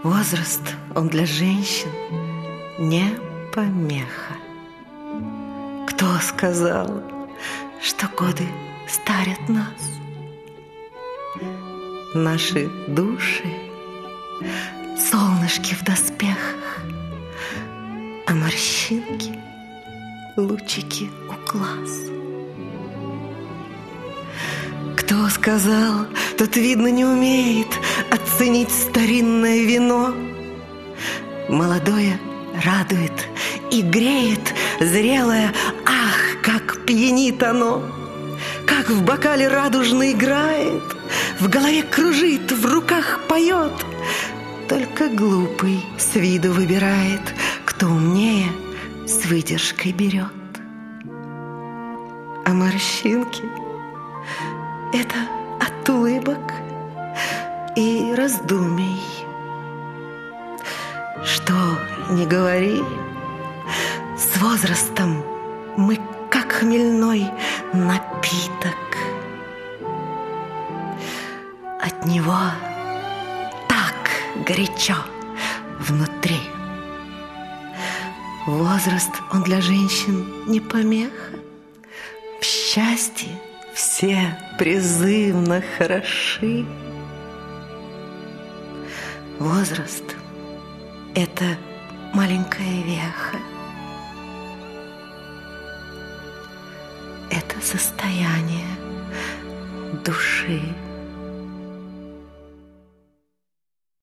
Возраст, он для женщин не помеха. Кто сказал, что годы старят нас? Наши души — солнышки в доспехах, а морщинки — лучики у глаз. Кто сказал, тот, видно, не умеет оценить старинное вино. Молодое радует и греет, зрелое, ах, как пьянит оно! Как в бокале радужно играет, в голове кружит, в руках поет. Только глупый с виду выбирает, кто умнее с выдержкой берет. А морщинки — это от улыбок и раздумий. Что ни говори, с возрастом мы как хмельной напиток. От него так горячо внутри. Возраст, он для женщин не помеха. В счастье все призывно хороши. Возраст — это маленькая веха. Это состояние души.